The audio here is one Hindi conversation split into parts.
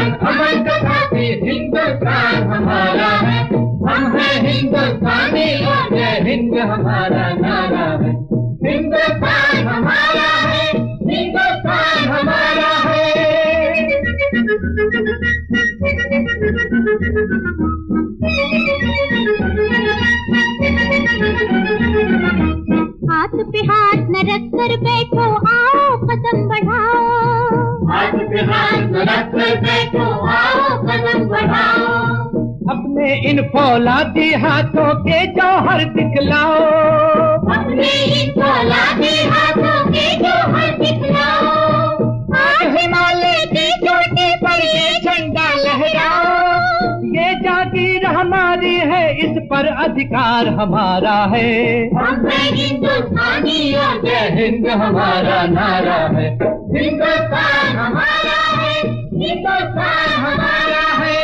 दुश्मन अमन का साथी हिंदुस्तान हमारा है। हम हैं हिंदुस्तानी और जय हिंद हमारा नारा है। हिंदुस्तान हमारा है, हिंदुस्तान हमारा है। हाथ पे हाथ न रख कर बैठो, आओ कदम बढ़ाओ। हाथ पे हाथ न रख कर बैठो, आओ कदम बढ़ाओ। अपने इन फौलादी हाथों के जौहर दिखलाओ। अपने इन फौलादी हाथों के जौहर दिखलाओ। आज हिमालय की चोटी पर ये झंडा लहराओ। ये जागीर हमारी है, इस पर अधिकार हमारा है। हम हैं हिंदुस्तानी और जय हिंद हमारा नारा है। हिंदुस्तान हमारा है, हिंदुस्तान हमारा है।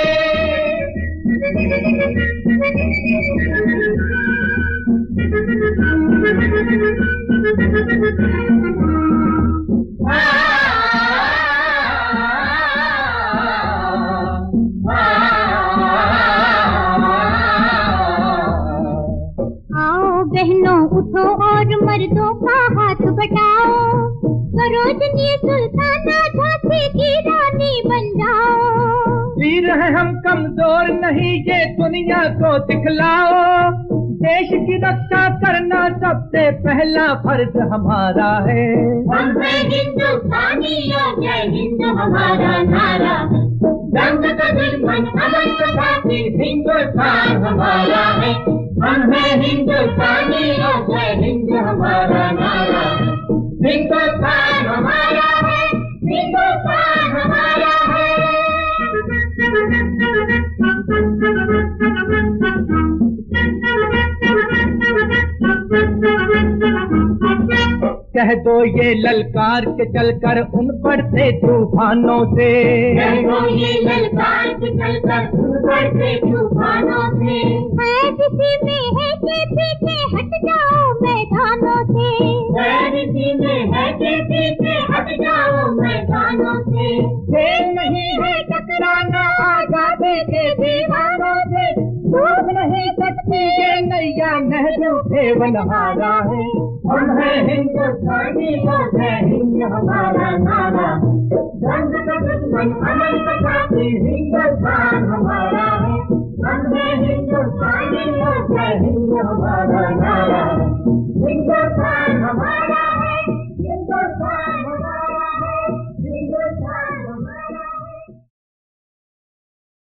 बहनों उठो और मर्दों का हाथ बटाओ। सरोजनी सुल्ताना झांसी की रानी बन जाओ। वीर है हम कमजोर नहीं, ये दुनिया को दिखलाओ। देश की रक्षा करना सबसे पहला फर्ज हमारा है। हम हैं हिंदुस्तानी और जय हिंद हमारा नारा है। जंग का दुश्मन अमन का साथी हिंदुस्तान हमारा है। हम हैं हिंदुस्तानी और जय हिंद हमारा नारा है। हिंदुस्तान हमारा है, हिंदुस्तान हमारा है। कह दो ये ललकार के चलकर उन बढ़ते तूफानों से। कह दो ये ललकार के चलकर उन बढ़ते तूफानों से। है किसी में है के पीछे हट जाओ मैदानों से। है किसी में है के पीछे हट जाओ मैदानों से। खेल नहीं है टकराना आजादी के दीवानों से। डूब नहीं सकती ये नैया नहरों से बनहारा है। हम हैं हिंदुस्तानी और जय हिंद हमारा नारा है। जंग का दुश्मन अमन का साथी हिंदुस्तान